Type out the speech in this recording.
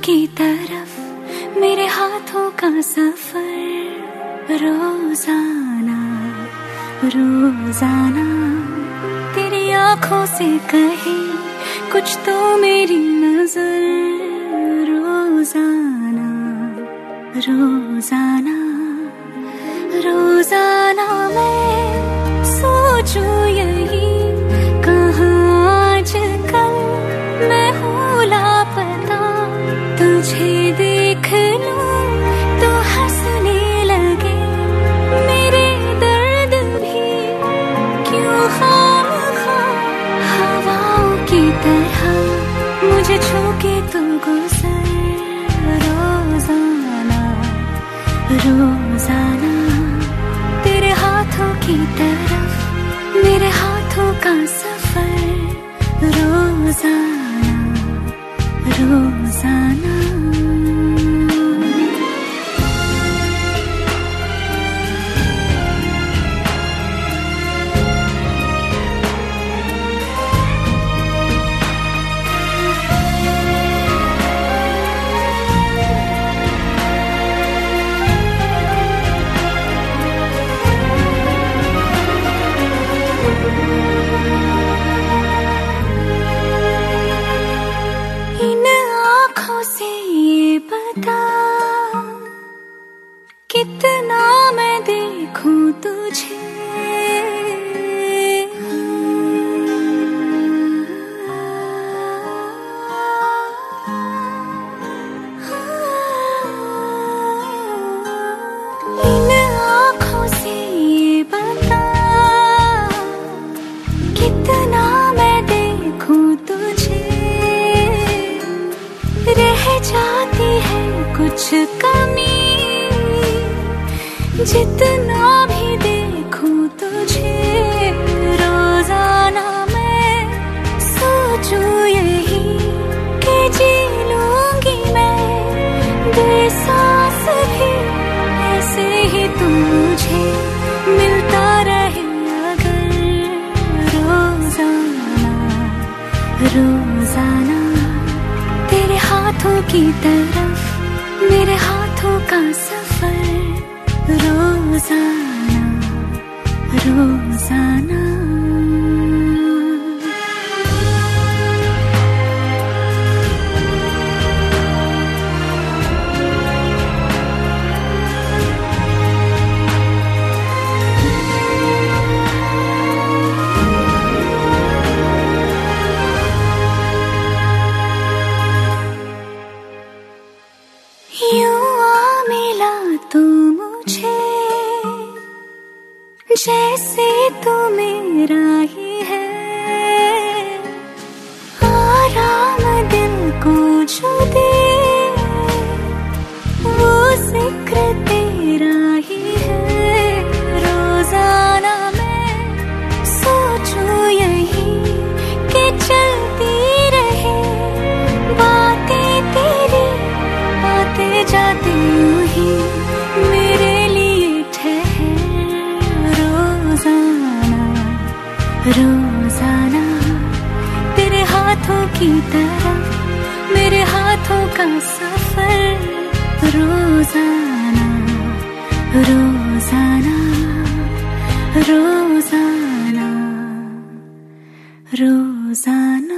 की तरफ मेरे हाथों का सफर रोजाना रोजाना तेरी आंखों से कहे कुछ तो मेरी नजर रोजाना रोजाना रोजाना मैं सोचूं यही कहाँ आजकल मैं हूँ लापता तुझे देख लूं तो हंसने लगे मेरे दर्द भी क्यों खामखा हवाओं की तरह मुझे छू के तू गुजर रोजाना रोजाना तेरे हाथों की तरफ मेरे हाथों का सफर रोजाना रोजाना कितना मैं देखूं तुझे इन आँखों से ये बता कितना मैं देखूं तुझे रह जाती है कुछ कमी जितना भी देखूं तुझे रोजाना मैं सोचूं यही कि जी लूंगी मैं बेसास भी ऐसे ही तू मुझे मिलता रहे अगर रोजाना रोजाना तेरे हाथों की तरफ मेरे हाथों का सफर रोजाना रोजाना यूं आ मिला तू मुझे जैसे तू मेरा ही है आराम दिल को जो दे वो जिक्र तेरा ही है रोजाना मैं सोचूं यही कि चलती रहे बातें तेरी आते जाते यूं ही मेरे लिए ठहर रोजाना रोजाना तेरे हाथों की तरफ मेरे हाथों का सफर रोजाना रोजाना रोजाना रोजाना